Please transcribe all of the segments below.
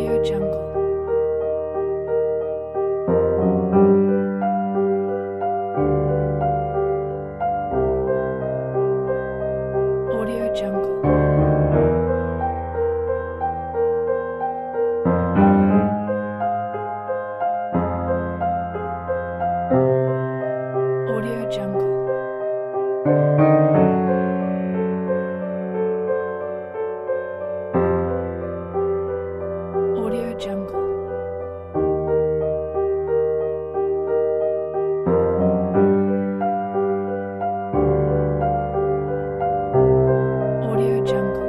Audio Jungle. Audio Jungle. Audio Jungle. Audio Jungle. Audio Jungle.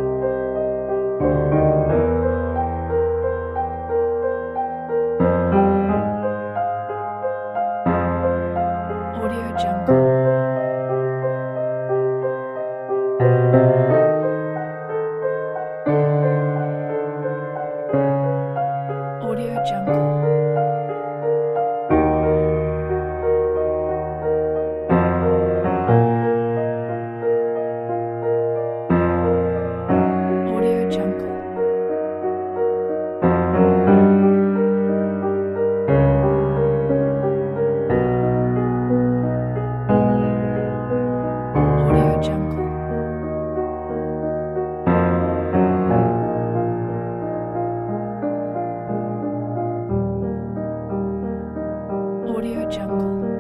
Audio Jungle. Audio Jungle. Audio Jungle. Audio Jungle. Audio Jungle.